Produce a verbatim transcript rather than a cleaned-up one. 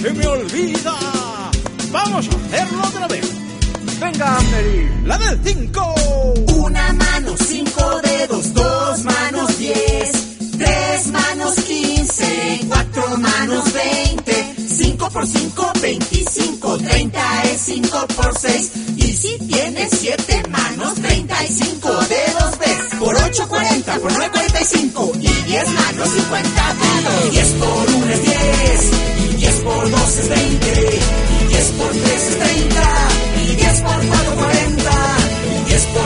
se me olvida. Vamos a hacerlo otra vez. Venga, Mary, la del cinco. Una mano, cinco dedos, dos manos, diez. Tres manos, quince. Cuatro manos, veinte. Cinco por cinco, veinticinco. Treinta es cinco por seis. Y si tienes siete manos, treinta y cinco dedos ves. Por ocho, cuarenta. Por nueve, cuarenta y cinco. Y diez manos, cincuenta dedos. Diez por uno es diez. Y diez por dos es veinte. Y diez por tres es treinta. Y diez por cuatro